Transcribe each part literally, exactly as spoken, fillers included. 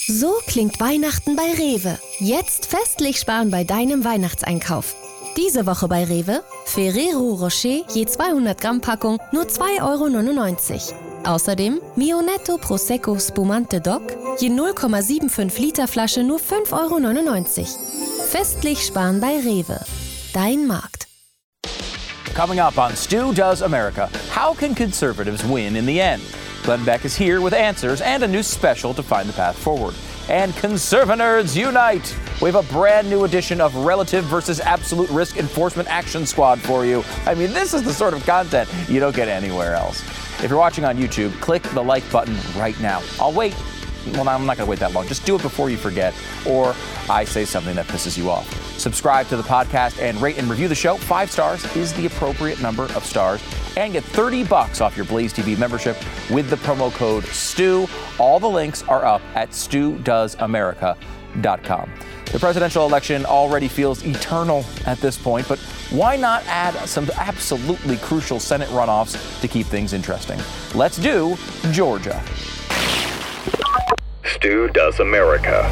So klingt Weihnachten bei Rewe. Jetzt festlich sparen bei deinem Weihnachtseinkauf. Diese Woche bei Rewe: Ferrero Rocher je zweihundert Gramm Packung nur zwei Euro neunundneunzig. Außerdem Mio-Netto Prosecco Spumante Doc je null Komma fünfundsiebzig Liter Flasche nur fünf Euro neunundneunzig. Festlich sparen bei Rewe. Dein Markt. Coming up on Stu Does America, how can conservatives win in the end? Glenn Beck is here with answers and a new special to find the path forward. And Conservanerds Unite! We have a brand new edition of Relative versus Absolute Risk Enforcement Action Squad for you. I mean, this is the sort of content you don't get anywhere else. If you're watching on YouTube, click the like button right now. I'll wait. Well, I'm not going to wait that long. Just do it before you forget, or I say something that pisses you off. Subscribe to the podcast and rate and review the show. Five stars is the appropriate number of stars. And get thirty bucks off your Blaze T V membership with the promo code STU. All the links are up at stu does america dot com. The presidential election already feels eternal at this point, but why not add some absolutely crucial Senate runoffs to keep things interesting? Let's do Georgia. Stu Does America.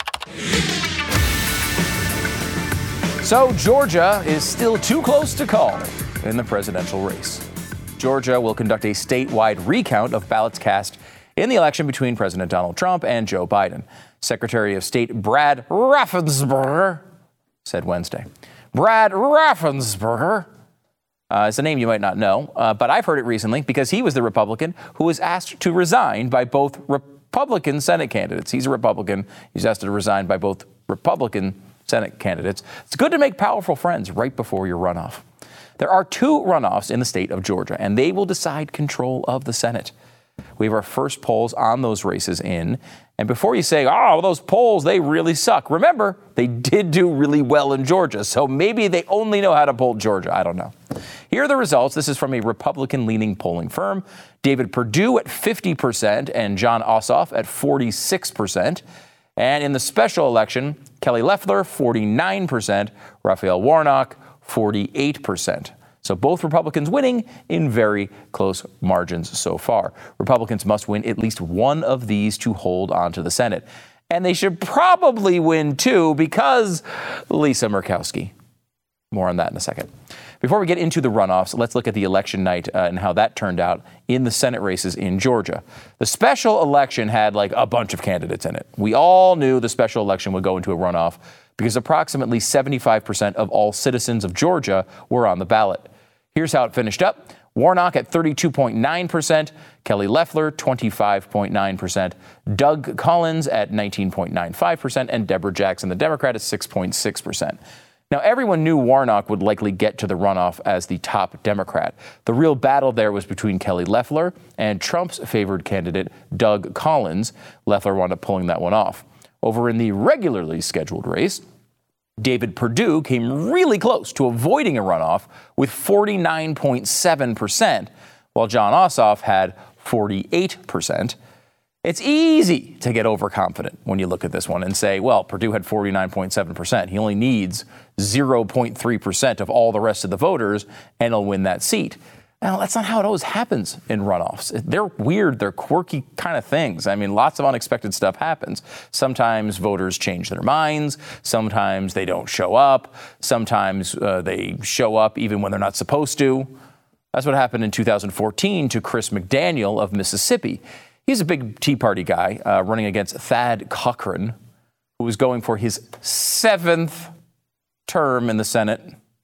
So Georgia is still too close to call in the presidential race. Georgia will conduct a statewide recount of ballots cast in the election between President Donald Trump and Joe Biden. Secretary of State Brad Raffensperger said Wednesday. Brad Raffensperger uh, is a name you might not know, uh, but I've heard it recently because he was the Republican who was asked to resign by both Republican Senate candidates. He's a Republican. He's asked to resign by both Republican Senate candidates. It's good to make powerful friends right before your runoff. There are two runoffs in the state of Georgia, and they will decide control of the Senate. We have our first polls on those races in. And before you say, oh, those polls, they really suck. Remember, they did do really well in Georgia, so maybe they only know how to poll Georgia. I don't know. Here are the results. This is from a Republican-leaning polling firm. David Perdue at fifty percent and Jon Ossoff at forty-six percent. And in the special election, Kelly Loeffler, forty-nine percent, Raphael Warnock, forty-eight percent. So both Republicans winning in very close margins so far. Republicans must win at least one of these to hold on to the Senate. And they should probably win two because Lisa Murkowski. More on that in a second. Before we get into the runoffs, let's look at the election night uh, and how that turned out in the Senate races in Georgia. The special election had like a bunch of candidates in it. We all knew the special election would go into a runoff because approximately seventy-five percent of all citizens of Georgia were on the ballot. Here's how it finished up. Warnock at thirty-two point nine percent, Kelly Loeffler twenty-five point nine percent, Doug Collins at nineteen point nine five percent, and Deborah Jackson, the Democrat, at six point six percent. Now, everyone knew Warnock would likely get to the runoff as the top Democrat. The real battle there was between Kelly Loeffler and Trump's favored candidate, Doug Collins. Loeffler wound up pulling that one off. Over in the regularly scheduled race, David Perdue came really close to avoiding a runoff with forty-nine point seven percent, while Jon Ossoff had forty-eight percent. It's easy to get overconfident when you look at this one and say, well, Perdue had forty-nine point seven percent. He only needs zero point three percent of all the rest of the voters, and he'll win that seat. Now, that's not how it always happens in runoffs. They're weird. They're quirky kind of things. I mean, lots of unexpected stuff happens. Sometimes voters change their minds. Sometimes they don't show up. Sometimes uh, they show up even when they're not supposed to. That's what happened in two thousand fourteen to Chris McDaniel of Mississippi. He's a big Tea Party guy uh, running against Thad Cochran, who was going for his seventh term in the Senate.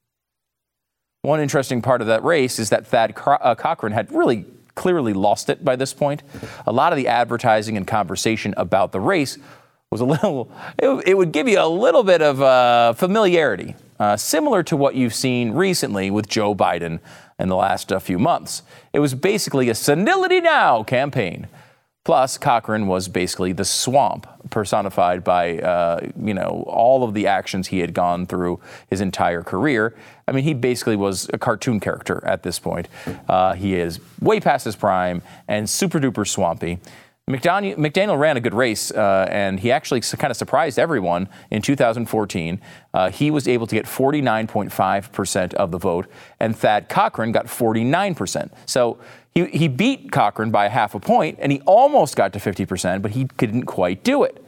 One interesting part of that race is that Thad uh, Cochran had really clearly lost it by this point. A lot of the advertising and conversation about the race was a little, it, it would give you a little bit of uh, familiarity, uh, similar to what you've seen recently with Joe Biden in the last uh, few months. It was basically a senility now campaign. Plus, Cochran was basically the swamp personified by, uh, you know, all of the actions he had gone through his entire career. I mean, he basically was a cartoon character at this point. Uh, he is way past his prime and super duper swampy. McDaniel, McDaniel ran a good race, uh, and he actually kind of surprised everyone in two thousand fourteen. Uh, he was able to get forty-nine point five percent of the vote, and Thad Cochran got forty-nine percent. So he, he beat Cochran by half a point, and he almost got to fifty percent, but he couldn't quite do it.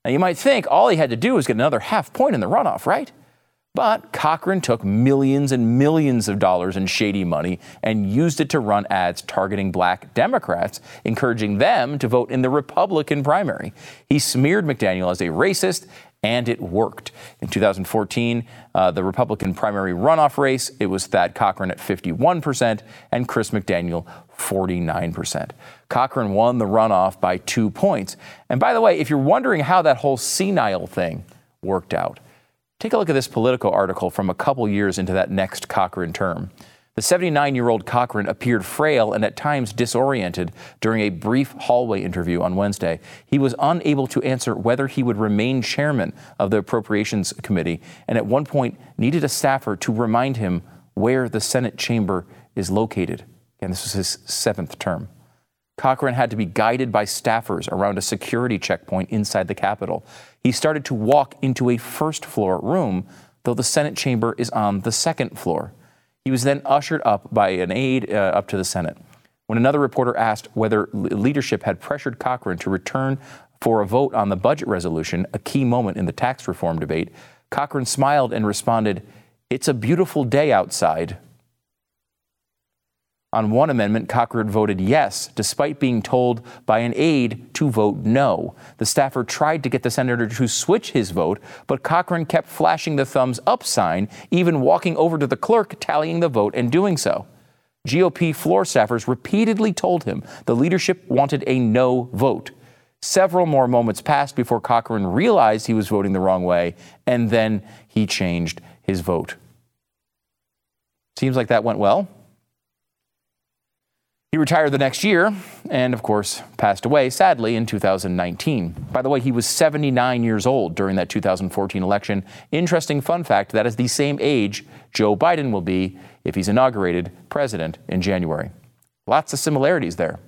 Now, you might think all he had to do was get another half point in the runoff, right? But Cochran took millions and millions of dollars in shady money and used it to run ads targeting black Democrats, encouraging them to vote in the Republican primary. He smeared McDaniel as a racist, and it worked. In two thousand fourteen, uh, the Republican primary runoff race, it was Thad Cochran at fifty-one percent and Chris McDaniel forty-nine percent. Cochran won the runoff by two points. And by the way, if you're wondering how that whole senile thing worked out, take a look at this Politico article from a couple years into that next Cochran term. The seventy-nine-year-old Cochran appeared frail and at times disoriented during a brief hallway interview on Wednesday. He was unable to answer whether he would remain chairman of the Appropriations Committee, and at one point needed a staffer to remind him where the Senate chamber is located. And this was his seventh term. Cochran had to be guided by staffers around a security checkpoint inside the Capitol. He started to walk into a first-floor room, though the Senate chamber is on the second floor. He was then ushered up by an aide uh, up to the Senate. When another reporter asked whether leadership had pressured Cochran to return for a vote on the budget resolution, a key moment in the tax reform debate, Cochran smiled and responded, "It's a beautiful day outside." On one amendment, Cochran voted yes, despite being told by an aide to vote no. The staffer tried to get the senator to switch his vote, but Cochran kept flashing the thumbs up sign, even walking over to the clerk, tallying the vote and doing so. G O P floor staffers repeatedly told him the leadership wanted a no vote. Several more moments passed before Cochran realized he was voting the wrong way, and then he changed his vote. Seems like that went well. He retired the next year and, of course, passed away, sadly, in two thousand nineteen. By the way, he was seventy-nine years old during that two thousand fourteen election. Interesting fun fact, that is the same age Joe Biden will be if he's inaugurated president in January. Lots of similarities there.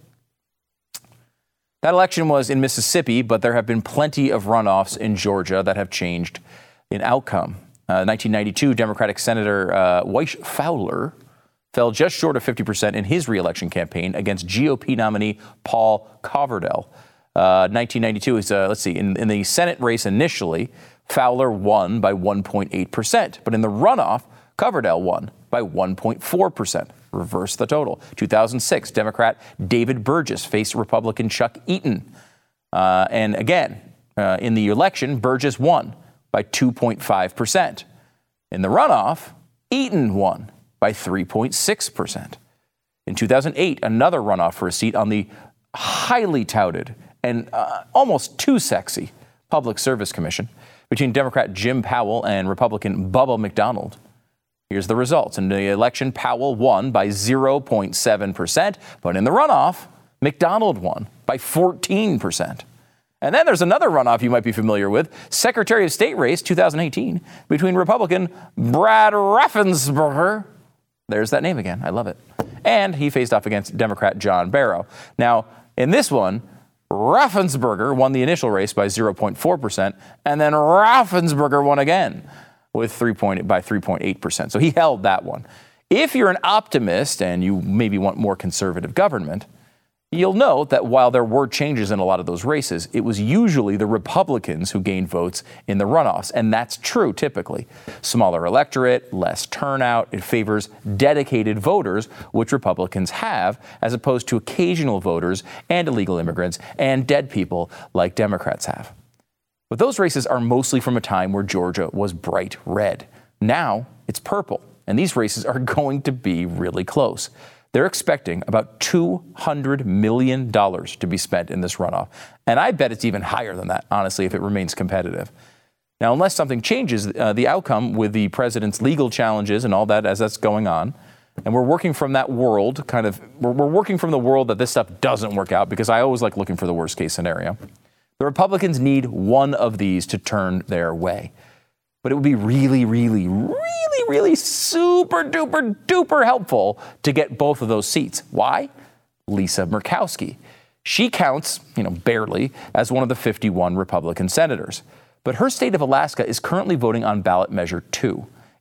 That election was in Mississippi, but there have been plenty of runoffs in Georgia that have changed in outcome. Uh, nineteen ninety-two, Democratic Senator uh, Weish Fowler fell just short of fifty percent in his reelection campaign against G O P nominee Paul Coverdell. Uh, nineteen ninety-two is, uh, let's see, in, in the Senate race initially, Fowler won by one point eight percent. But in the runoff, Coverdell won by one point four percent. Reverse the total. two thousand six, Democrat David Burgess faced Republican Chuck Eaton. Uh, and again, uh, in the election, Burgess won by two point five percent. In the runoff, Eaton won by three point six percent. In two thousand eight, another runoff for a seat on the highly touted and uh, almost too sexy Public Service Commission between Democrat Jim Powell and Republican Bubba McDonald. Here's the results. In the election, Powell won by zero point seven percent, but in the runoff, McDonald won by fourteen percent. And then there's another runoff you might be familiar with, Secretary of State race two thousand eighteen, between Republican Brad Raffensperger. There's that name again. I love it. And he faced off against Democrat John Barrow. Now, in this one, Raffensperger won the initial race by zero point four percent, and then Raffensperger won again with three point, by three point eight percent. So he held that one. If you're an optimist and you maybe want more conservative government, you'll note that while there were changes in a lot of those races, it was usually the Republicans who gained votes in the runoffs. And that's true typically. Smaller electorate, less turnout. It favors dedicated voters, which Republicans have, as opposed to occasional voters and illegal immigrants and dead people like Democrats have. But those races are mostly from a time where Georgia was bright red. Now it's purple, and these races are going to be really close. They're expecting about two hundred million dollars to be spent in this runoff. And I bet it's even higher than that, honestly, if it remains competitive. Now, unless something changes uh, the outcome with the president's legal challenges and all that as that's going on, and we're working from that world, kind of, we're, we're working from the world that this stuff doesn't work out, because I always like looking for the worst case scenario. The Republicans need one of these to turn their way. But it would be really, really, really, really super duper duper helpful to get both of those seats. Why? Lisa Murkowski. She counts, you know, barely as one of the fifty-one Republican senators. But her state of Alaska is currently voting on ballot measure two.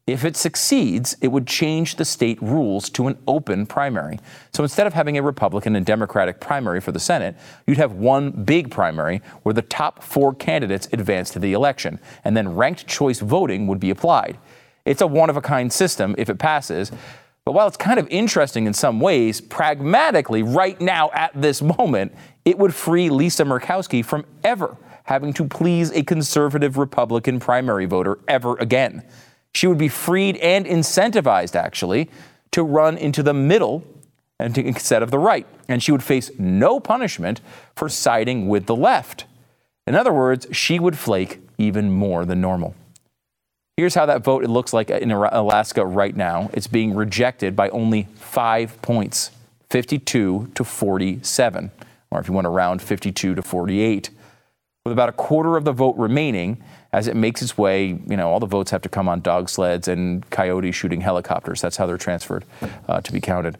If it succeeds, it would change the state rules to an open primary. So instead of having a Republican and Democratic primary for the Senate, you'd have one big primary where the top four candidates advance to the election, and then ranked choice voting would be applied. It's a one-of-a-kind system if it passes. But while it's kind of interesting in some ways, pragmatically, right now at this moment, it would free Lisa Murkowski from ever having to please a conservative Republican primary voter ever again. She would be freed and incentivized, actually, to run into the middle and to, instead of the right. And she would face no punishment for siding with the left. In other words, she would flake even more than normal. Here's how that vote it looks like in Alaska right now. It's being rejected by only five points, fifty-two to forty-seven, or if you want to round, fifty-two to forty-eight. With about a quarter of the vote remaining, as it makes its way, you know, all the votes have to come on dog sleds and coyotes shooting helicopters. That's how they're transferred uh, to be counted.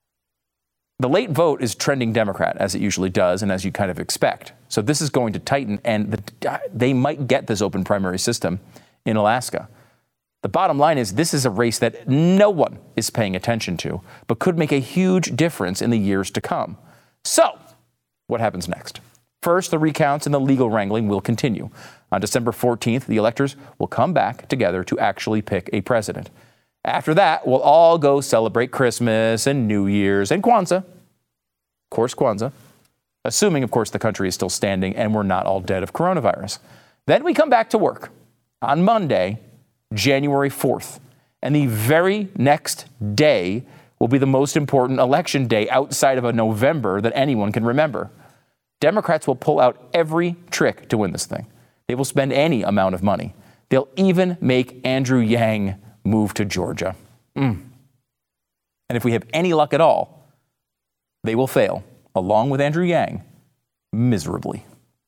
The late vote is trending Democrat, as it usually does, and as you kind of expect. So this is going to tighten, and the, they might get this open primary system in Alaska. The bottom line is this is a race that no one is paying attention to, but could make a huge difference in the years to come. So what happens next? First, the recounts and the legal wrangling will continue. On December fourteenth, the electors will come back together to actually pick a president. After that, we'll all go celebrate Christmas and New Year's and Kwanzaa. Of course, Kwanzaa. Assuming, of course, the country is still standing and we're not all dead of coronavirus. Then we come back to work on Monday, January fourth. And the very next day will be the most important election day outside of a November that anyone can remember. Democrats will pull out every trick to win this thing. They will spend any amount of money. They'll even make Andrew Yang move to Georgia. Mm. And if we have any luck at all, they will fail, along with Andrew Yang, miserably.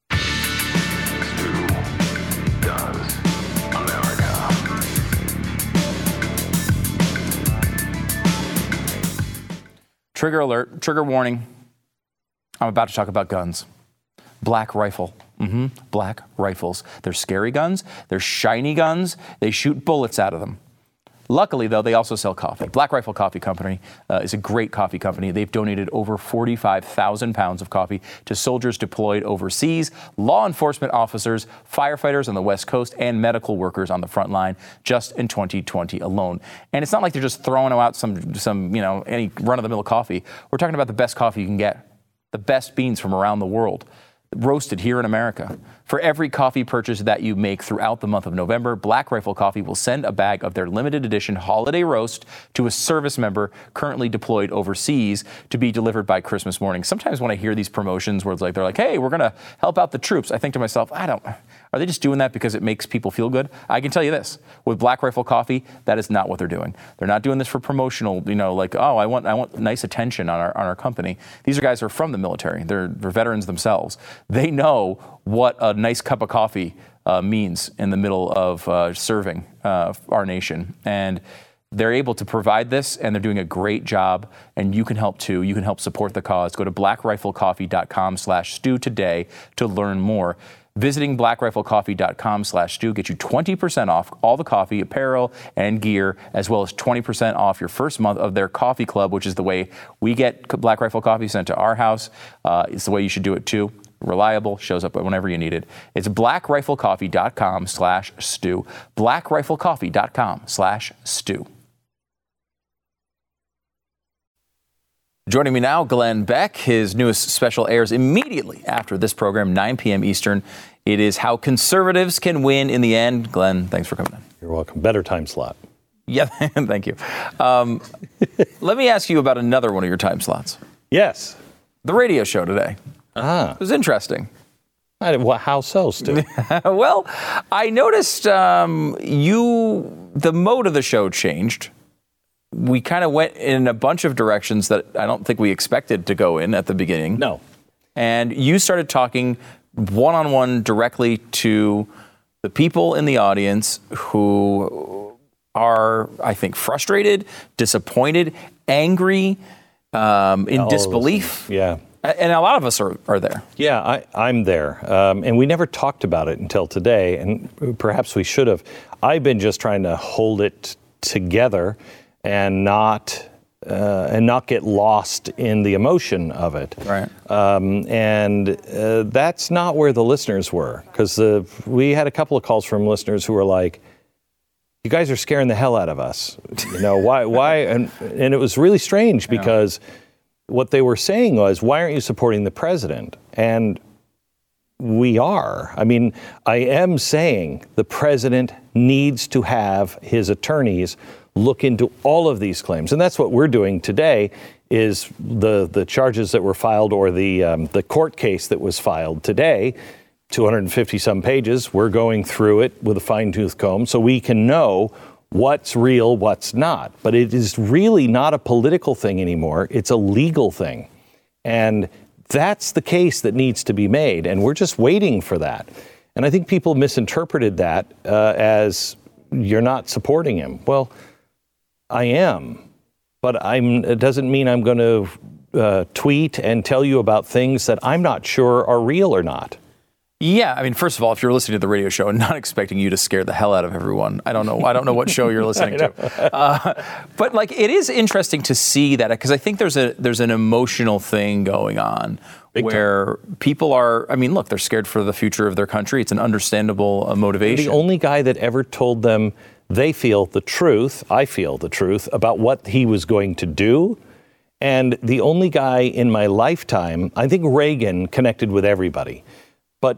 Stu does America. Trigger alert, trigger warning. I'm about to talk about guns. Black rifle. Mm-hmm. Black rifles. They're scary guns. They're shiny guns. They shoot bullets out of them. Luckily, though, they also sell coffee. Black Rifle Coffee Company uh, is a great coffee company. They've donated over forty-five thousand pounds of coffee to soldiers deployed overseas, law enforcement officers, firefighters on the West Coast, and medical workers on the front line just in twenty twenty alone. And it's not like they're just throwing out some, some you know, any run-of-the-mill coffee. We're talking about the best coffee you can get, the best beans from around the world, roasted here in America. For every coffee purchase that you make throughout the month of November, Black Rifle Coffee will send a bag of their limited edition holiday roast to a service member currently deployed overseas to be delivered by Christmas morning. Sometimes when I hear these promotions where it's like, they're like, hey, we're going to help out the troops, I think to myself, I don't, are they just doing that because it makes people feel good? I can tell you this, with Black Rifle Coffee, that is not what they're doing. They're not doing this for promotional, you know, like, oh, I want I want nice attention on our on our company. These are guys who are from the military. They're, they're veterans themselves. They know what a nice cup of coffee uh, means in the middle of uh, serving uh, our nation. And they're able to provide this, and they're doing a great job, and you can help too. You can help support the cause. Go to blackriflecoffee.com slash stew today to learn more. Visiting blackriflecoffee.com slash stew gets you twenty percent off all the coffee, apparel, and gear, as well as twenty percent off your first month of their coffee club, which is the way we get Black Rifle Coffee sent to our house. Uh, it's the way you should do it too. Reliable, shows up whenever you need it. It's blackriflecoffee.com slash stew. blackriflecoffee.com slash stew. Joining me now, Glenn Beck. His newest special airs immediately after this program, nine p.m. Eastern. It is How Conservatives Can Win in the End. Glenn, thanks for coming in. You're welcome. Better time slot. Yeah, thank you. Um, let me ask you about another one of your time slots. Yes. The radio show today. Ah. It was interesting. I, well, how so, Stu? Well, I noticed um, you, the mode of the show changed. We kind of went in a bunch of directions that I don't think we expected to go in at the beginning. No. And you started talking one-on-one directly to the people in the audience who are, I think, frustrated, disappointed, angry, um, in All disbelief. Yeah. And a lot of us are, are there. Yeah, I, I'm there. Um, and we never talked about it until today, and perhaps we should have. I've been just trying to hold it together and not uh, and not get lost in the emotion of it. Right. Um, and uh, that's not where the listeners were, because we had a couple of calls from listeners who were like, "You guys are scaring the hell out of us. You know why? Why?" And and it was really strange because what they were saying was, "Why aren't you supporting the president?" And we are. I mean, I am saying the president needs to have his attorneys look into all of these claims, and that's what we're doing today. Is the the charges that were filed, or the um, the court case that was filed today, two hundred fifty some pages. We're going through it with a fine-tooth comb so we can know what's real, what's not. But it is really not a political thing anymore. It's a legal thing. And that's the case that needs to be made. And we're just waiting for that. And I think people misinterpreted that uh, as you're not supporting him. Well, I am. But I'm, it doesn't mean I'm going to uh, tweet and tell you about things that I'm not sure are real or not. Yeah, I mean, first of all, if you're listening to the radio show and not expecting you to scare the hell out of everyone, I don't know. I don't know what show you're listening to. Uh, but like, it is interesting to see that, because I think there's a there's an emotional thing going on Big where time. people are. I mean, look, they're scared for the future of their country. It's an understandable uh, motivation. The only guy that ever told them they feel the truth, I feel the truth about what he was going to do. And the only guy in my lifetime, I think Reagan connected with everybody. But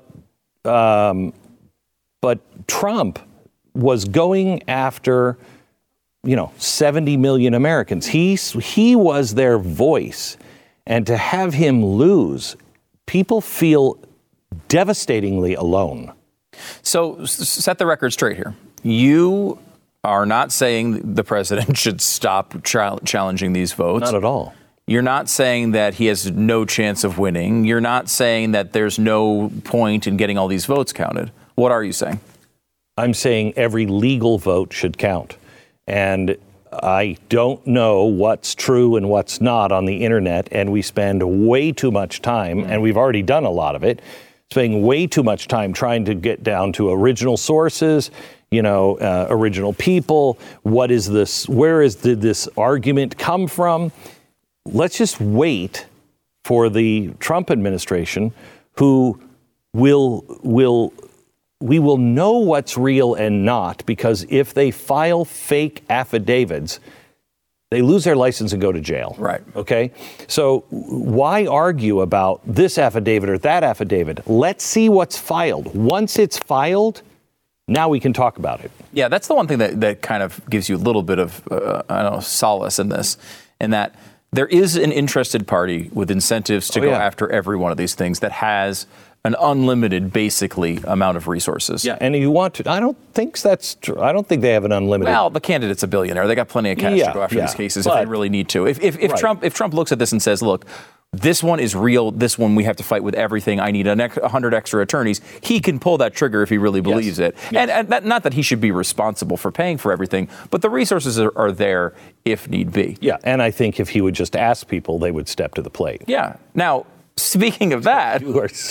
um, but Trump was going after, you know, seventy million Americans. He, he was their voice. And to have him lose, people feel devastatingly alone. So s- set the record straight here. You are not saying the president should stop tra- challenging these votes. Not at all. You're not saying that he has no chance of winning. You're not saying that there's no point in getting all these votes counted. What are you saying? I'm saying every legal vote should count. And I don't know what's true and what's not on the internet. And we spend way too much time, mm. and we've already done a lot of it, spending way too much time trying to get down to original sources, you know, uh, original people. What is this? Where is did this argument come from? Let's just wait for the Trump administration, who will will we will know what's real and not, because if they file fake affidavits, they lose their license and go to jail. Right. Okay. So why argue about this affidavit or that affidavit? Let's see what's filed. Once it's filed, now we can talk about it. Yeah, that's the one thing that, that kind of gives you a little bit of uh, I don't know solace in this, in that there is an interested party with incentives to oh, go yeah. after every one of these things that has an unlimited, basically, amount of resources. Yeah, and you want to, I don't think that's true. I don't think they have an unlimited. Well, the candidate's a billionaire. They got plenty of cash yeah, to go after yeah. these cases but, if they really need to. If if, if right. Trump if Trump looks at this and says, look, this one is real, this one we have to fight with everything, I need a hundred extra attorneys, he can pull that trigger if he really believes yes. it. Yes. And, and that, not that he should be responsible for paying for everything, but the resources are, are there if need be. Yeah, and I think if he would just ask people, they would step to the plate. Yeah. Now, speaking of that,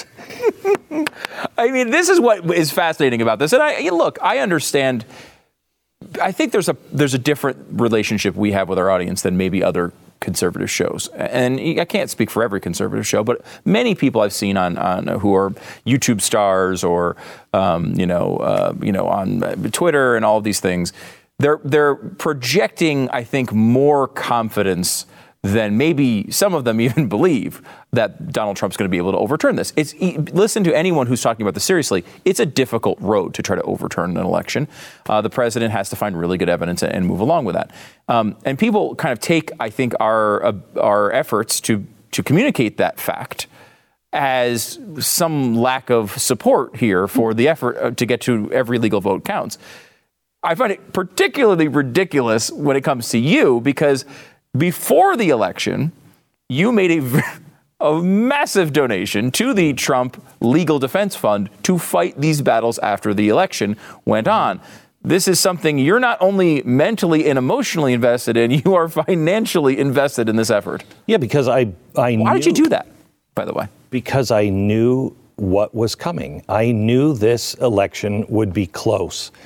I mean, this is what is fascinating about this. And I look, I understand. I think there's a there's a different relationship we have with our audience than maybe other conservative shows. And I can't speak for every conservative show, but many people I've seen on, on who are YouTube stars or um, you know uh, you know on Twitter and all of these things, they're they're projecting, I think, more confidence than maybe some of them even believe that Donald Trump's going to be able to overturn this. It's listen to anyone who's talking about this seriously. It's a difficult road to try to overturn an election. Uh, the president has to find really good evidence and move along with that. Um, and people kind of take, I think, our uh, our efforts to to communicate that fact as some lack of support here for the effort to get to every legal vote counts. I find it particularly ridiculous when it comes to you, because before the election, you made a, a massive donation to the Trump Legal Defense Fund to fight these battles after the election went on. This is something you're not only mentally and emotionally invested in, you are financially invested in this effort. Yeah, because I, I Why knew, did you do that, by the way? Because I knew what was coming. I knew this election would be close.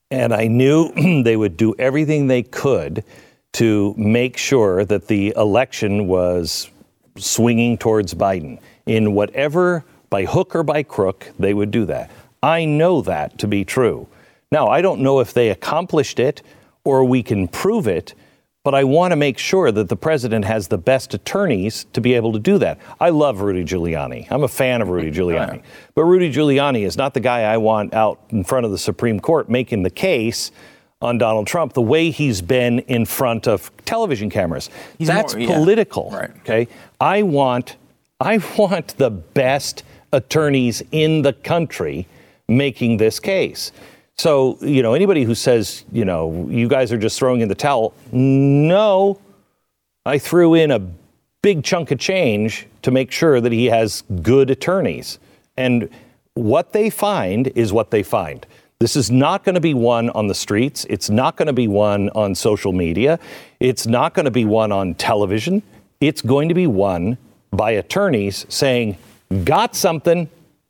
And I knew they would do everything they could to make sure that the election was swinging towards Biden. In whatever, by hook or by crook, they would do that. I know that to be true. Now, I don't know if they accomplished it or we can prove it, but I want to make sure that the president has the best attorneys to be able to do that. I love Rudy Giuliani. I'm a fan of Rudy Giuliani. Yeah. But Rudy Giuliani is not the guy I want out in front of the Supreme Court making the case on Donald Trump the way he's been in front of television cameras. He's That's more, yeah. political. Right. Okay. I want I want the best attorneys in the country making this case. So, you know, anybody who says, you know, you guys are just throwing in the towel. No, I threw in a big chunk of change to make sure that he has good attorneys. And what they find is what they find. This is not going to be one on the streets. It's not going to be one on social media. It's not going to be one on television. It's going to be one by attorneys saying, got something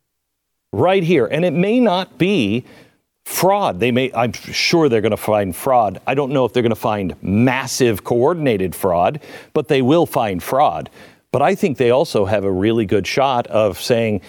right here. And it may not be fraud. They may, I'm sure they're going to find fraud. I don't know if they're going to find massive coordinated fraud, but they will find fraud. But I think they also have a really good shot of saying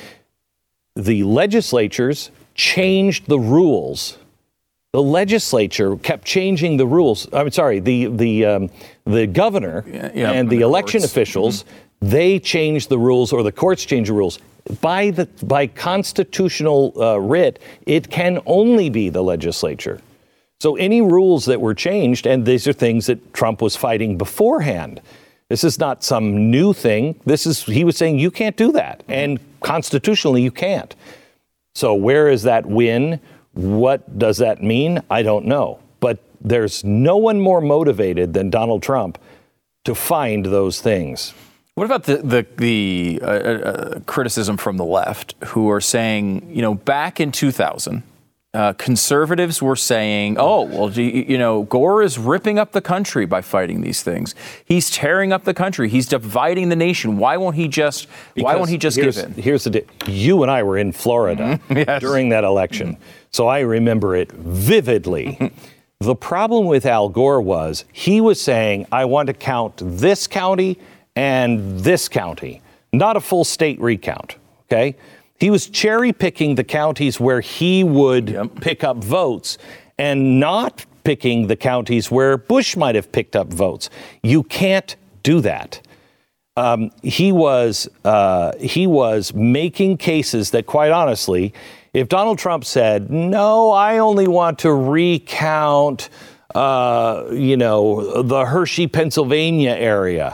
the legislatures changed the rules. The legislature kept changing the rules. I'm sorry, the the um, the governor yeah, yeah, and the, the election courts. officials, mm-hmm. they changed the rules, or the courts changed the rules. By the by constitutional uh, writ, it can only be the legislature. So any rules that were changed, and these are things that Trump was fighting beforehand. This is not some new thing. This is, he was saying you can't do that. And constitutionally, you can't. So where is that win? What does that mean? I don't know. But there's no one more motivated than Donald Trump to find those things. What about the the, the uh, uh, criticism from the left, who are saying, you know, back in two thousand, uh, conservatives were saying, oh, well, you know, Gore is ripping up the country by fighting these things. He's tearing up the country. He's dividing the nation. Why won't he just because why won't he just give in? Here's the di- you and I were in Florida mm-hmm. yes. during that election, mm-hmm. so I remember it vividly. Mm-hmm. The problem with Al Gore was he was saying, I want to count this county and this county, not a full state recount, okay? He was cherry picking the counties where he would yep. pick up votes and not picking the counties where Bush might have picked up votes. You can't do that. Um, he was uh, he was making cases that, quite honestly, if Donald Trump said, no, I only want to recount, uh, you know, the Hershey, Pennsylvania area.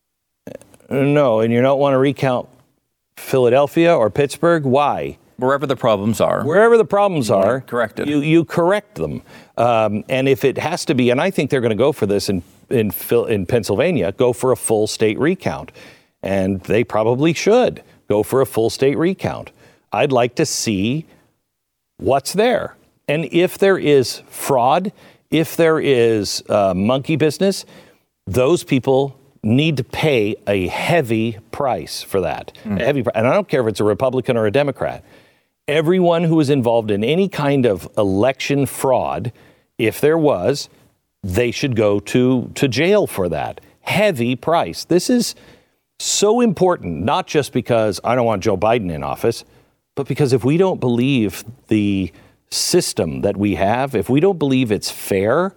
No, and you don't want to recount Philadelphia or Pittsburgh. Why? Wherever the problems are. Wherever the problems are, correct it. You, you correct them. Um, and if it has to be, and I think they're going to go for this in, in, in Pennsylvania, go for a full state recount. And they probably should go for a full state recount. I'd like to see what's there. And if there is fraud, if there is uh, monkey business, those people need to pay a heavy price for that. Mm. A heavy, and I don't care if it's a Republican or a Democrat. Everyone who is involved in any kind of election fraud, if there was, they should go to, to jail for that. Heavy price. This is so important, not just because I don't want Joe Biden in office, but because if we don't believe the system that we have, if we don't believe it's fair,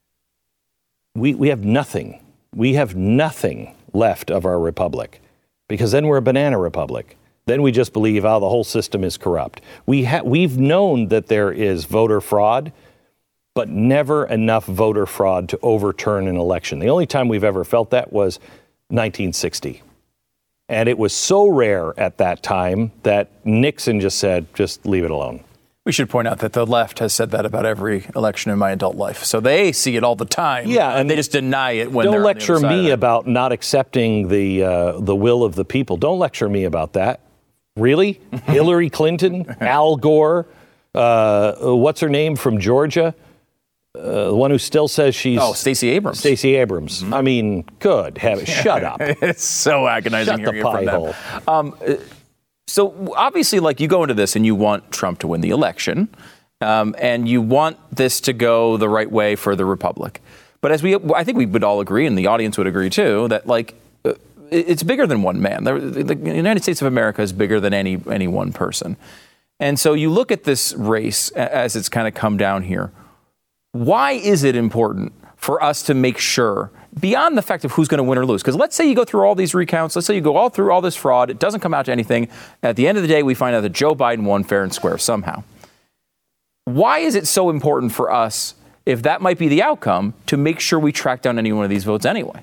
we, we have nothing. We have nothing left of our republic, because then we're a banana republic. Then we just believe, oh, the whole system is corrupt. We ha- we've known that there is voter fraud, but never enough voter fraud to overturn an election. The only time we've ever felt that was nineteen sixty. And it was so rare at that time that Nixon just said, just leave it alone. We should point out that the left has said that about every election in my adult life. So they see it all the time. Yeah, and they just deny it when they're on the other side. Don't lecture me about not accepting the uh, the will of the people. Don't lecture me about that. Really? Hillary Clinton, Al Gore, uh, what's her name from Georgia? Uh, the one who still says she's... Oh, Stacey Abrams. Stacey Abrams. Mm-hmm. I mean, good. Have it. Shut up. It's so agonizing Shut hearing the it from pie them. hole. Um, So obviously, like, you go into this and you want Trump to win the election, Um, and you want this to go the right way for the Republic. But as we, I think we would all agree, and the audience would agree too, that like uh, it's bigger than one man. The, the United States of America is bigger than any any one person. And so you look at this race as it's kind of come down here. Why is it important for us to make sure, beyond the fact of who's going to win or lose? Because let's say you go through all these recounts. Let's say you go all through all this fraud. It doesn't come out to anything. At the end of the day, we find out that Joe Biden won fair and square somehow. Why is it so important for us, if that might be the outcome, to make sure we track down any one of these votes anyway?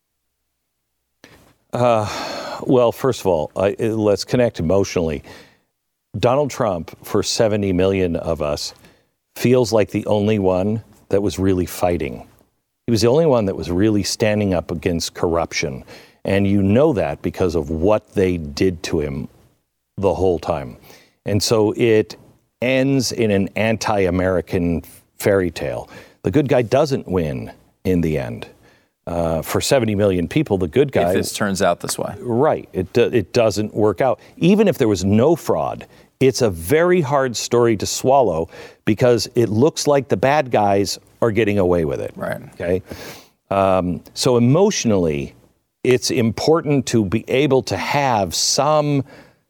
Uh, well, first of all, I, let's connect emotionally. Donald Trump, for seventy million of us, feels like the only one that was really fighting. He was the only one that was really standing up against corruption. And you know that because of what they did to him the whole time. And so it ends in an anti-American fairy tale. The good guy doesn't win in the end. Uh, for seventy million people, the good guy... If this turns out this way. Right. It, do, it doesn't work out. Even if there was no fraud, it's a very hard story to swallow because it looks like the bad guys are getting away with it. Right. Okay. Um, so emotionally, it's important to be able to have some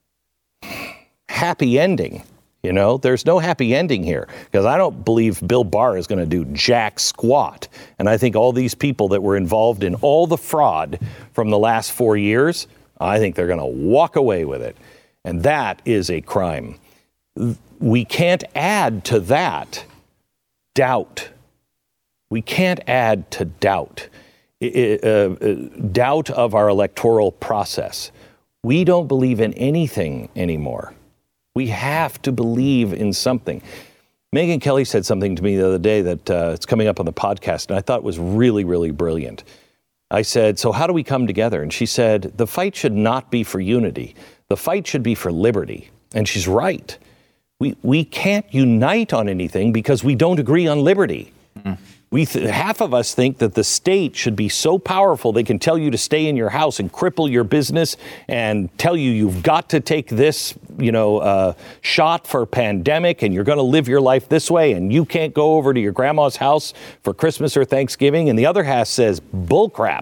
happy ending. You know, there's no happy ending here because I don't believe Bill Barr is going to do jack squat. And I think all these people that were involved in all the fraud from the last four years, I think they're going to walk away with it. And that is a crime. We can't add to that doubt. We can't add to doubt, it, uh, doubt of our electoral process. We don't believe in anything anymore. We have to believe in something. Megyn Kelly said something to me the other day that uh, it's coming up on the podcast, and I thought was really, really brilliant. I said, so how do we come together? And she said, the fight should not be for unity. The fight should be for liberty. And she's right. We we can't unite on anything because we don't agree on liberty. Mm-hmm. We th- half of us think that the state should be so powerful they can tell you to stay in your house and cripple your business and tell you you've got to take this, you know, uh, shot for pandemic and you're going to live your life this way and you can't go over to your grandma's house for Christmas or Thanksgiving. And the other half says bullcrap.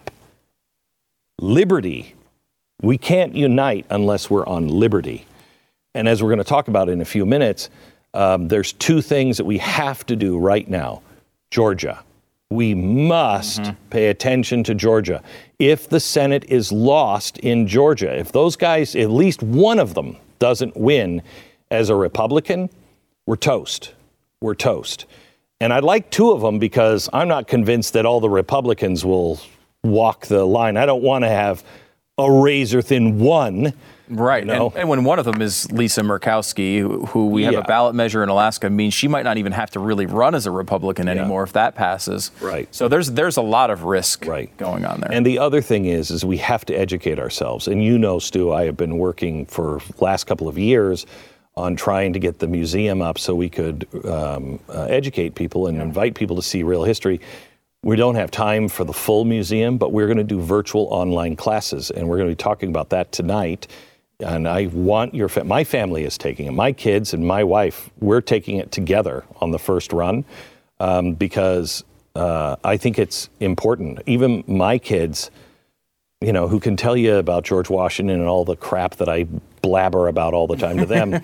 Liberty. We can't unite unless we're on liberty. And as we're going to talk about in a few minutes, um, there's two things that we have to do right now. Georgia. We must mm-hmm. pay attention to Georgia. If the Senate is lost in Georgia, if those guys, at least one of them, doesn't win as a Republican, we're toast. We're toast. And I'd like two of them because I'm not convinced that all the Republicans will walk the line. I don't want to have a razor-thin one. Right. You know? and, and when one of them is Lisa Murkowski, who, who we have yeah. a ballot measure in Alaska, means she might not even have to really run as a Republican anymore yeah. if that passes. Right. So there's there's a lot of risk right. going on there. And the other thing is, is we have to educate ourselves. And you know, Stu, I have been working for the last couple of years on trying to get the museum up so we could um, uh, educate people and yeah. invite people to see real history. We don't have time for the full museum, but we're going to do virtual online classes. And we're going to be talking about that tonight. And I want your, fa- my family is taking it. My kids and my wife, we're taking it together on the first run um, because uh, I think it's important. Even my kids, you know, who can tell you about George Washington and all the crap that I blabber about all the time to them,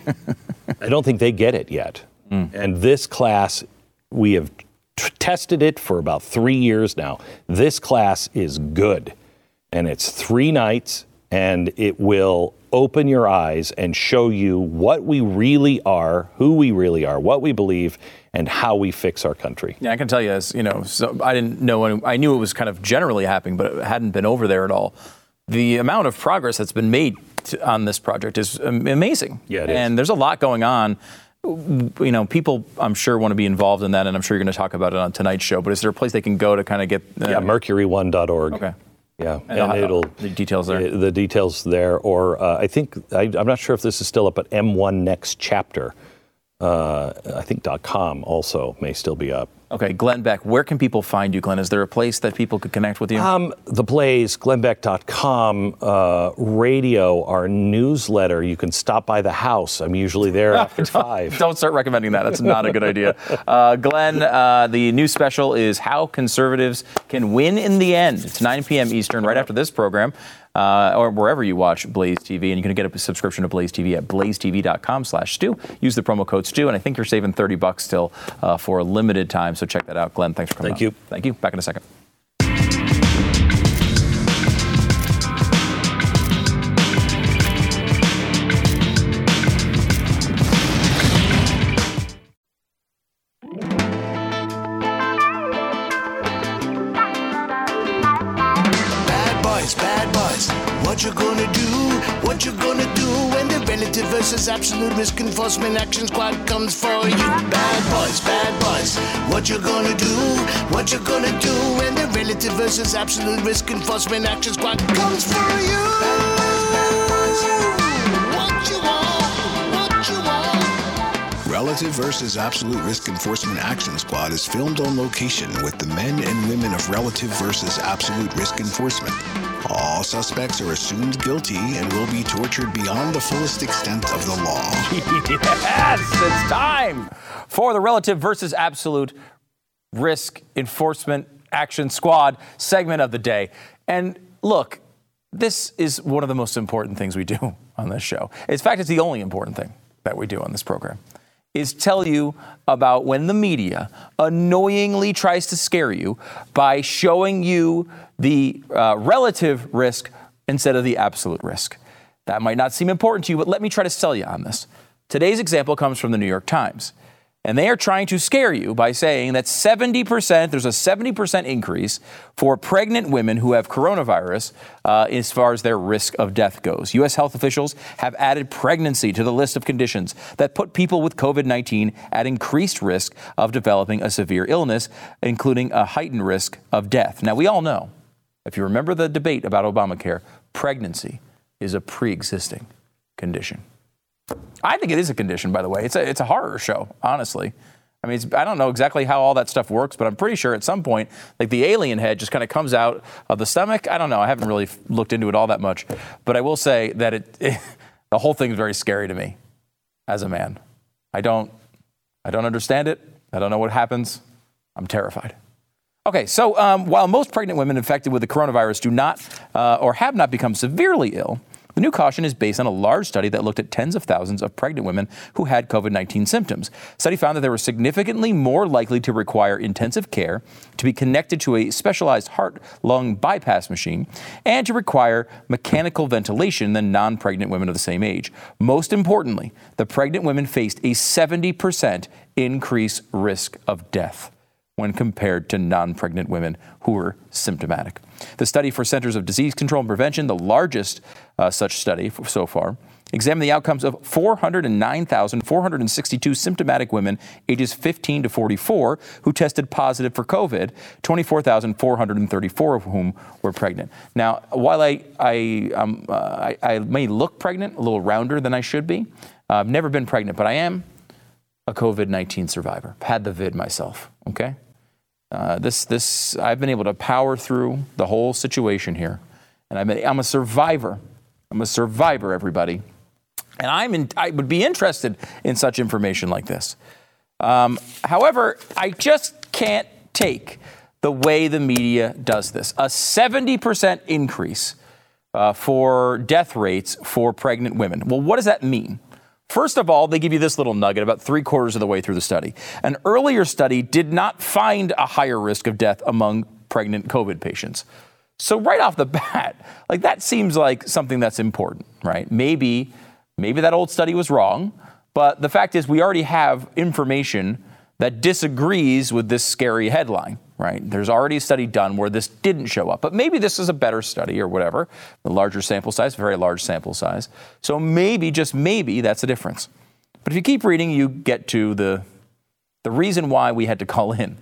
I don't think they get it yet. Mm. And this class, we have t- tested it for about three years now. This class is good. And it's three nights, and it will open your eyes and show you what we really are, who we really are, what we believe, and how we fix our country. Yeah, I can tell you, as you know, so I didn't know, any, I knew it was kind of generally happening, but it hadn't been over there at all. The amount of progress that's been made to, on this project is amazing. Yeah, it is. And there's a lot going on. You know, people, I'm sure, want to be involved in that, and I'm sure you're going to talk about it on tonight's show, but is there a place they can go to kind of get... Uh, yeah, mercury one dot org. Okay. Yeah, and, and it'll, it'll the details there. The details there, or uh, I think I, I'm not sure if this is still up, but M one Next Chapter Uh, I think .com also may still be up. Okay, Glenn Beck, where can people find you, Glenn? Is there a place that people could connect with you? Um, The Blaze, glenn beck dot com, uh, radio, our newsletter. You can stop by the house. I'm usually there after five. Don't start recommending that. That's not a good idea. Uh, Glenn, uh, the new special is How Conservatives Can Win in the End. It's nine p.m. Eastern, right after this program. Uh, or wherever you watch Blaze T V, and you can get a subscription to Blaze T V at blaze t v dot com slash Stu. Use the promo code Stu, and I think you're saving thirty bucks still uh, for a limited time, so check that out. Glenn, thanks for coming Thank you. on. Thank you. Back in a second. What you gonna do? What you gonna do when the relative versus absolute risk enforcement action squad comes for you? Bad boys, bad boys. What you gonna do? What you gonna do when the relative versus absolute risk enforcement action squad comes for you? What you want? What you want? Relative versus Absolute Risk Enforcement Action Squad is filmed on location with the men and women of Relative versus Absolute Risk Enforcement. All suspects are assumed guilty and will be tortured beyond the fullest extent of the law. Yes, it's time for the Relative versus Absolute Risk Enforcement Action Squad segment of the day. And look, this is one of the most important things we do on this show. In fact, it's the only important thing that we do on this program, is tell you about when the media annoyingly tries to scare you by showing you the uh, relative risk instead of the absolute risk. That might not seem important to you, but let me try to sell you on this. Today's example comes from the New York Times, and they are trying to scare you by saying that seventy percent, there's a seventy percent increase for pregnant women who have coronavirus uh, as far as their risk of death goes. U S health officials have added pregnancy to the list of conditions that put people with covid nineteen at increased risk of developing a severe illness, including a heightened risk of death. Now, we all know, if you remember the debate about Obamacare, pregnancy is a pre-existing condition. I think it is a condition, by the way. It's a it's a horror show, honestly. I mean, it's, I don't know exactly how all that stuff works, but I'm pretty sure at some point, like the alien head just kind of comes out of the stomach. I don't know. I haven't really looked into it all that much, but I will say that it, it the whole thing is very scary to me as a man. I don't I don't understand it. I don't know what happens. I'm terrified. Okay, so um, while most pregnant women infected with the coronavirus do not uh, or have not become severely ill, the new caution is based on a large study that looked at tens of thousands of pregnant women who had covid nineteen symptoms. The study found that they were significantly more likely to require intensive care, to be connected to a specialized heart-lung bypass machine, and to require mechanical ventilation than non-pregnant women of the same age. Most importantly, the pregnant women faced a seventy percent increased risk of death when compared to non-pregnant women who were symptomatic. The study for Centers of Disease Control and Prevention, the largest uh, such study so far, examined the outcomes of four hundred nine thousand four hundred sixty-two symptomatic women ages fifteen to forty-four who tested positive for COVID, twenty-four thousand four hundred thirty-four of whom were pregnant. Now, while I I, um, uh, I, I may look pregnant, a little rounder than I should be, uh, I've never been pregnant, but I am a covid nineteen survivor. Had the vid myself, okay? Uh, this, this, I've been able to power through the whole situation here. And I've been, I'm a survivor. I'm a survivor, everybody. And I'm in, I would be interested in such information like this. Um, however, I just can't take the way the media does this. A seventy percent increase uh, for death rates for pregnant women. Well, what does that mean? First of all, they give you this little nugget about three quarters of the way through the study. An earlier study did not find a higher risk of death among pregnant COVID patients. So right off the bat, like that seems like something that's important, right? Maybe, maybe that old study was wrong, but the fact is we already have information that disagrees with this scary headline, right? There's already a study done where this didn't show up, but maybe this is a better study or whatever. The larger sample size, very large sample size. So maybe, just maybe, that's the difference. But if you keep reading, you get to the, the reason why we had to call in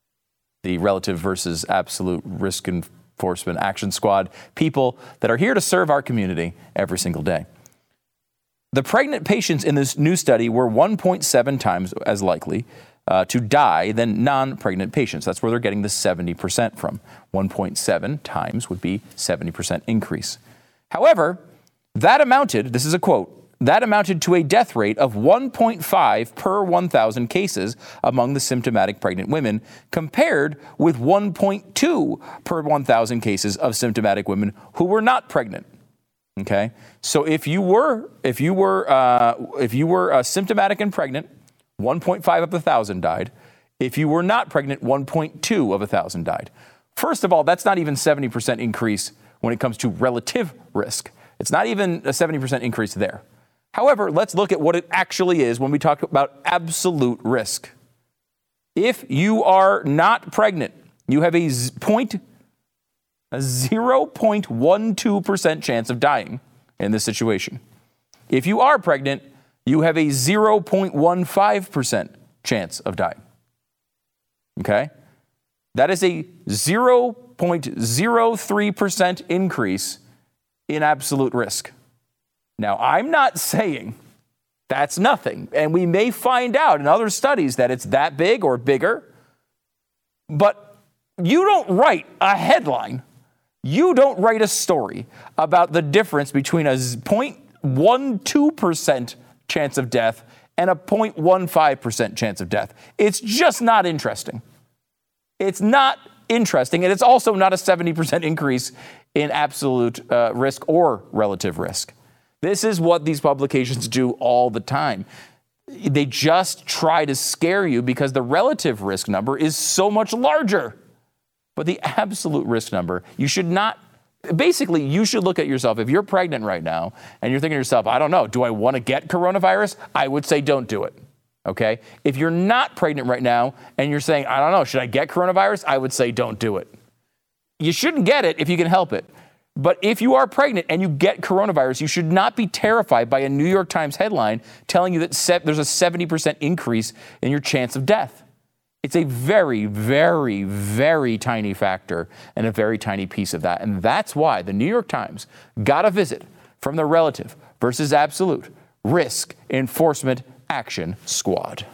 the Relative versus Absolute Risk Enforcement Action Squad, people that are here to serve our community every single day. The pregnant patients in this new study were one point seven times as likely uh, to die than non-pregnant patients. That's where they're getting the seventy percent from. one point seven times would be seventy percent increase. However, that amounted, this is a quote, that amounted to a death rate of one point five per one thousand cases among the symptomatic pregnant women, compared with one point two per one thousand cases of symptomatic women who were not pregnant. Okay, so if you were if you were uh, if you were uh, symptomatic and pregnant, one point five of a thousand died. If you were not pregnant, one point two of a thousand died. First of all, that's not even seventy percent increase when it comes to relative risk. It's not even a seventy percent increase there. However, let's look at what it actually is when we talk about absolute risk. If you are not pregnant, you have a point. A zero point one two percent chance of dying in this situation. If you are pregnant, you have a zero point one five percent chance of dying. Okay? That is a zero point zero three percent increase in absolute risk. Now, I'm not saying that's nothing, and we may find out in other studies that it's that big or bigger, but you don't write a headline. You don't write a story about the difference between a zero point one two percent chance of death and a zero point one five percent chance of death. It's just not interesting. It's not interesting, and it's also not a seventy percent increase in absolute uh, risk or relative risk. This is what these publications do all the time. They just try to scare you because the relative risk number is so much larger. But the absolute risk number, you should not, basically, you should look at yourself. If you're pregnant right now and you're thinking to yourself, I don't know, do I want to get coronavirus? I would say don't do it, okay? If you're not pregnant right now and you're saying, I don't know, should I get coronavirus? I would say don't do it. You shouldn't get it if you can help it. But if you are pregnant and you get coronavirus, you should not be terrified by a New York Times headline telling you that se- there's a seventy percent increase in your chance of death. It's a very, very, very tiny factor and a very tiny piece of that. And that's why the New York Times got a visit from the Relative versus Absolute Risk Enforcement Action Squad.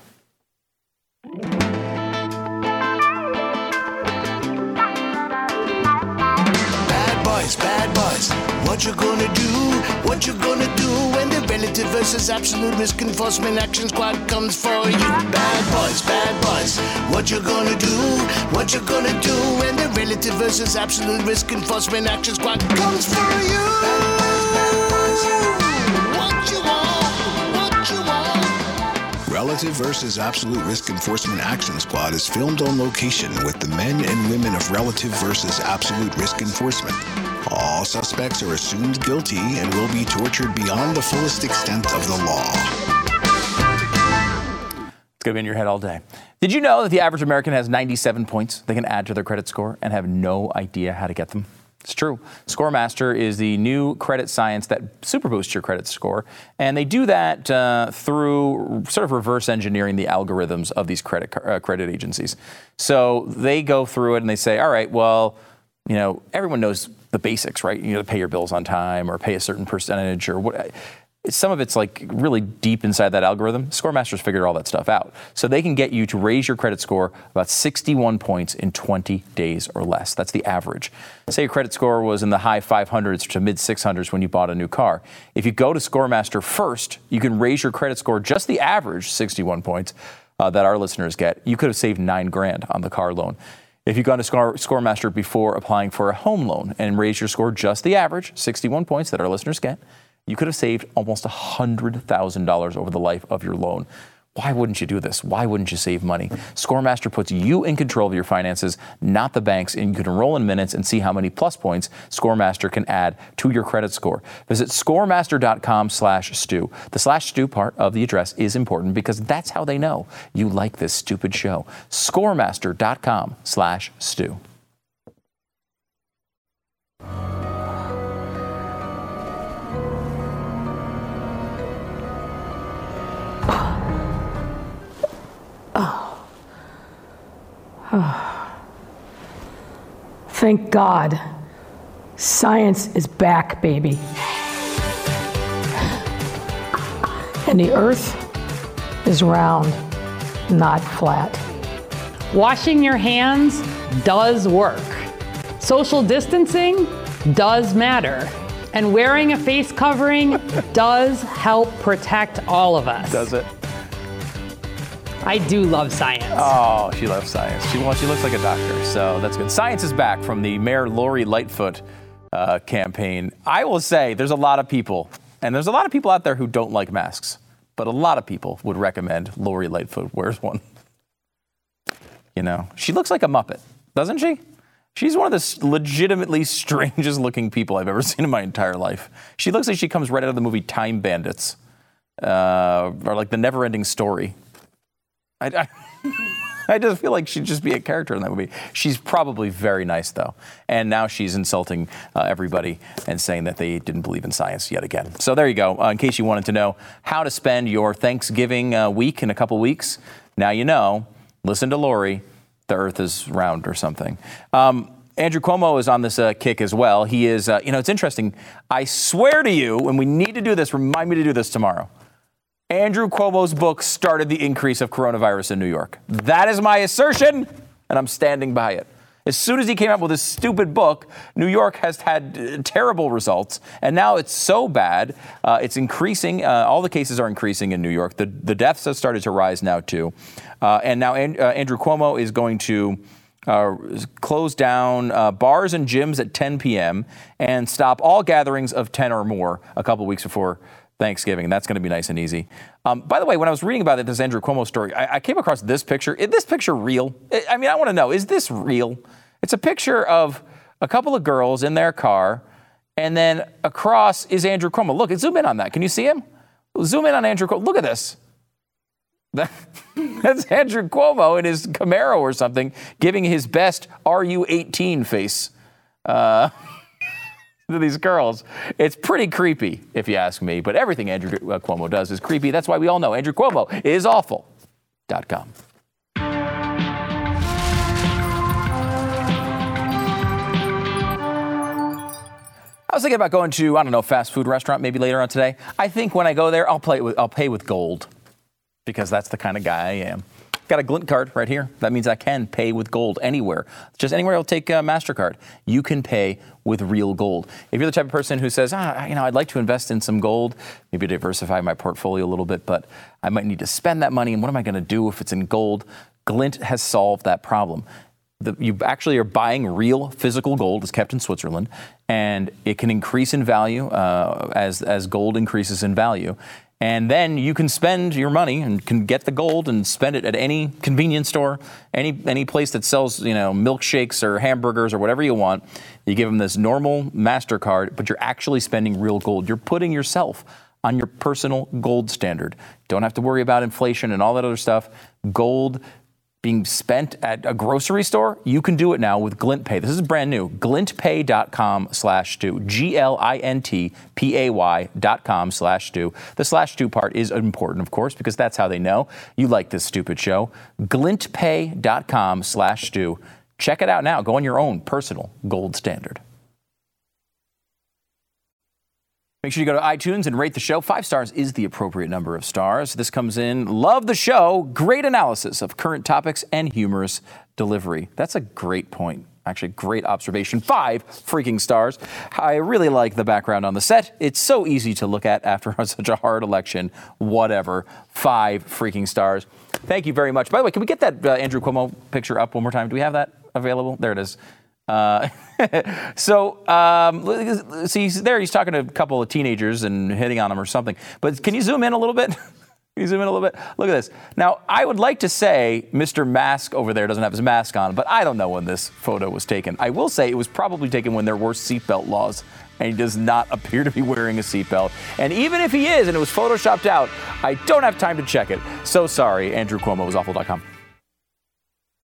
Bad boys, bad boys. What you gonna do? What you gonna do when the Relative versus Absolute Risk Enforcement Action Squad comes for you? Bad boys, bad boys. What you gonna do? What you gonna do when the Relative versus Absolute Risk Enforcement Action Squad comes for you? What you want? What you want? Relative versus Absolute Risk Enforcement Action Squad is filmed on location with the men and women of Relative versus Absolute Risk Enforcement. All suspects are assumed guilty and will be tortured beyond the fullest extent of the law. It's going to be in your head all day. Did you know that the average American has ninety-seven points they can add to their credit score and have no idea how to get them? It's true. ScoreMaster is the new credit science that super boosts your credit score, and they do that uh, through sort of reverse engineering the algorithms of these credit uh, credit agencies. So they go through it and they say, all right, well, you know, everyone knows the basics, right? You know, pay your bills on time or pay a certain percentage or what. Some of it's like really deep inside that algorithm. ScoreMaster's figured all that stuff out. So they can get you to raise your credit score about sixty-one points in twenty days or less. That's the average. Say your credit score was in the high five hundreds to mid six hundreds when you bought a new car. If you go to ScoreMaster first, you can raise your credit score just the average sixty-one points uh, that our listeners get. You could have saved nine grand on the car loan. If you've gone to Score, ScoreMaster before applying for a home loan and raised your score just the average, sixty-one points that our listeners get, you could have saved almost one hundred thousand dollars over the life of your loan. Why wouldn't you do this? Why wouldn't you save money? ScoreMaster puts you in control of your finances, not the banks, and you can enroll in minutes and see how many plus points ScoreMaster can add to your credit score. Visit scoremaster.com slash stew. The slash stew part of the address is important because that's how they know you like this stupid show. Scoremaster.com slash stew. Oh. Oh. Thank God. Science is back, baby. And the earth is round, not flat. Washing your hands does work. Social distancing does matter. And wearing a face covering does help protect all of us. Does it? I do love science. Oh, she loves science. She, well, she looks like a doctor, so that's good. Science is back from the Mayor Lori Lightfoot uh, campaign. I will say there's a lot of people, and there's a lot of people out there who don't like masks, but a lot of people would recommend Lori Lightfoot wears one. You know, she looks like a Muppet, doesn't she? She's one of the legitimately strangest looking people I've ever seen in my entire life. She looks like she comes right out of the movie Time Bandits, uh, or like The Never-Ending Story. I, I, I just feel like she'd just be a character in that movie. She's probably very nice, though. And now she's insulting uh, everybody and saying that they didn't believe in science yet again. So there you go. Uh, in case you wanted to know how to spend your Thanksgiving uh, week in a couple weeks, now you know. Listen to Lori. The earth is round or something. Um, Andrew Cuomo is on this uh, kick as well. He is, uh, you know, it's interesting. I swear to you, and we need to do this, remind me to do this tomorrow. Andrew Cuomo's book started the increase of coronavirus in New York. That is my assertion, and I'm standing by it. As soon as he came up with his stupid book, New York has had uh, terrible results, and now it's so bad, uh, it's increasing. Uh, all the cases are increasing in New York. The, the deaths have started to rise now, too. Uh, and now An- uh, Andrew Cuomo is going to uh, close down uh, bars and gyms at ten p.m. and stop all gatherings of ten or more a couple weeks before Thanksgiving. That's going to be nice and easy. Um, by the way, when I was reading about it, this Andrew Cuomo story, I, I came across this picture. Is this picture real? I mean, I want to know, is this real? It's a picture of a couple of girls in their car, and then across is Andrew Cuomo. Look, zoom in on that. Can you see him? Zoom in on Andrew Cuomo. Look at this. That, that's Andrew Cuomo in his Camaro or something, giving his best Are You eighteen face uh, to these girls. It's pretty creepy, if you ask me. But everything Andrew Cuomo does is creepy. That's why we all know Andrew Cuomo is awful dot com. I was thinking about going to, I don't know, fast food restaurant maybe later on today. I think when I go there, I'll play with, I'll pay with gold because that's the kind of guy I am. Got a Glint card right here. That means I can pay with gold anywhere. Just anywhere I'll take a MasterCard. You can pay with real gold. If you're the type of person who says, ah, you know, I'd like to invest in some gold, maybe diversify my portfolio a little bit, but I might need to spend that money, and what am I going to do if it's in gold? Glint has solved that problem. The, you actually are buying real physical gold. It's kept in Switzerland, and it can increase in value uh, as as gold increases in value. And then you can spend your money and can get the gold and spend it at any convenience store, any any place that sells, you know, milkshakes or hamburgers or whatever you want. You give them this normal MasterCard, but you're actually spending real gold. You're putting yourself on your personal gold standard. Don't have to worry about inflation and all that other stuff. Gold being spent at a grocery store, you can do it now with GlintPay. This is brand new. glintpay.com slash Stu. G L I N T P A Y dot com slash Stu. The slash Stu part is important, of course, because that's how they know you like this stupid show. glintpay.com slash Stu. Check it out now. Go on your own personal gold standard. Make sure you go to iTunes and rate the show. Five stars is the appropriate number of stars. This comes in. Love the show. Great analysis of current topics and humorous delivery. That's a great point. Actually, great observation. Five freaking stars. I really like the background on the set. It's so easy to look at after such a hard election. Whatever. Five freaking stars. Thank you very much. By the way, can we get that uh, Andrew Cuomo picture up one more time? Do we have that available? There it is. Uh, so, um, see, there he's talking to a couple of teenagers and hitting on them or something. But can you zoom in a little bit? Can you zoom in a little bit? Look at this. Now, I would like to say Mister Mask over there doesn't have his mask on, but I don't know when this photo was taken. I will say it was probably taken when there were seatbelt laws, and he does not appear to be wearing a seatbelt. And even if he is, and it was photoshopped out, I don't have time to check it. So sorry, Andrew Cuomo was awful dot com.